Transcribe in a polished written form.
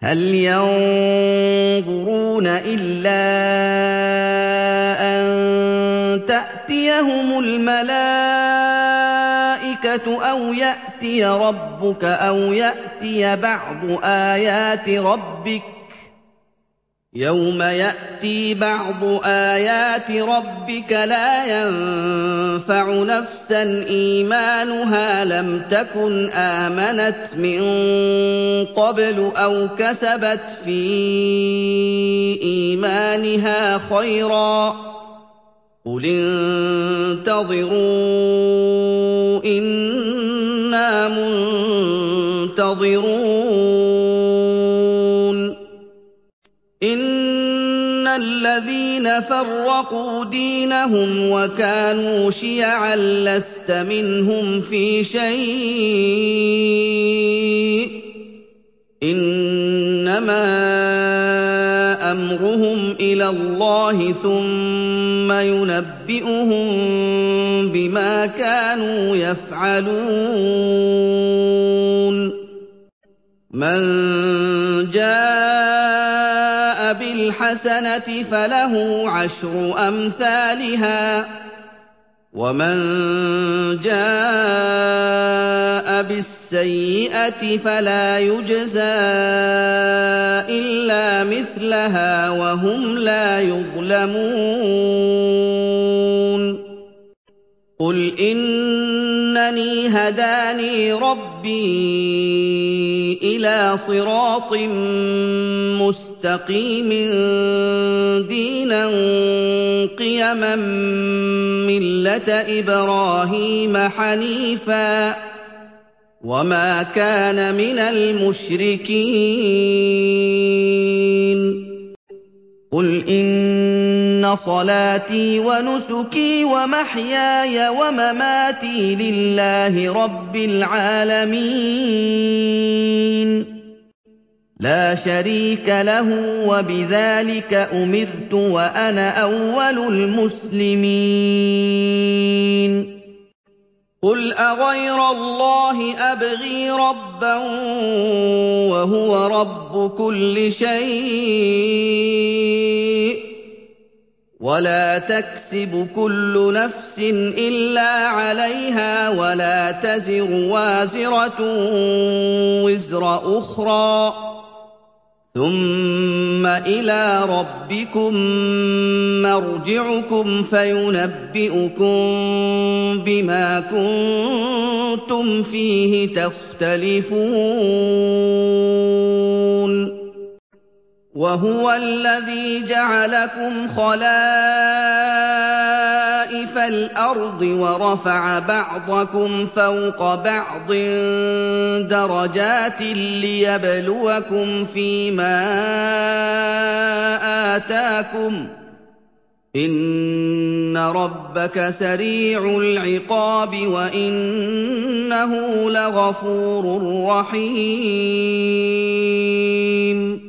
هَلْ يَنظُرُونَ إِلَّا أَن تَأْتِيَهُمُ الْمَلَائِكَةُ أَوْ يَأْتِيَ رَبُّكَ أَوْ يَأْتِيَ بَعْضُ آيَاتِ رَبِّكَ ۗ يَوْمَ يَأْتِي بَعْضُ آيَاتِ رَبِّكَ لَا يَنفَعُ نَفْسًا إِيمَانُهَا لَمْ تَكُنْ آمَنَتْ مِن قَبْلُ أَوْ كَسَبَتْ فِي إِيمَانِهَا خَيْرًا ۗ قُلِ انتَظِرُوا إِنَّا مُنتَظِرُونَ إِنَّ الَّذِينَ فَرَّقُوا دِينَهُمْ وَكَانُوا شِيَعًا لَّسْتَ مِنْهُمْ فِي شَيْءٍ ۚ إِنَّمَا أَمْرُهُمْ إِلَى اللَّهِ ثُمَّ يُنَبِّئُهُم بِمَا كَانُوا يَفْعَلُونَ مَن جَاءَ بِالْحَسَنَةِ فَلَهُ عَشْرُ أَمْثَالِهَا ۖ وَمَن جَاءَ بِالسَّيِّئَةِ فَلَا يُجْزَىٰ إِلَّا مِثْلَهَا وَهُمْ لَا يُظْلَمُونَ قُلْ إِنَّنِي هَدَانِي رَبِّي إِلَىٰ صِرَاطٍ مُّسْتَقِيمٍ دِينًا قِيَمًا مِّلَّةَ إِبْرَاهِيمَ حَنِيفًا ۖ وَمَا كَانَ مِنَ الْمُشْرِكِينَ قُلْ إِنَّ صَلَاتِي وَنُسُكِي وَمَحْيَايَ وَمَمَاتِي لِلَّهِ رَبِّ الْعَالَمِينَ لَا شَرِيكَ لَهُ ۖ وَبِذَٰلِكَ أُمِرْتُ وَأَنَا أَوَّلُ الْمُسْلِمِينَ قُلْ أَغَيْرَ اللَّهِ أَبْغِي رَبًّا وَهُوَ رَبُّ كُلِّ شَيْءٍ ۖ وَلَا تَكْسِبُ كُلُّ نَفْسٍ إِلَّا عَلَيْهَا وَلَا تَزِرُ وَازِرَةٌ وِزْرَ أُخْرَىٰ ۗ ثُمَّ إِلَىٰ رَبِّكُم مَّرْجِعُكُمْ فَيُنَبِّئُكُم بِمَا كُنتُمْ فِيهِ تَخْتَلِفُونَ وَهُوَ الَّذِي جَعَلَكُمْ خَلَائِفَ الْأَرْضِ وَرَفَعَ بَعْضَكُمْ فَوْقَ بَعْضٍ دَرَجَاتٍ لِّيَبْلُوَكُمْ فِيمَا آتَاكُمْ ۗ إِنَّ رَبَّكَ سَرِيعُ الْعِقَابِ وَإِنَّهُ لَغَفُورٌ رَّحِيمٌ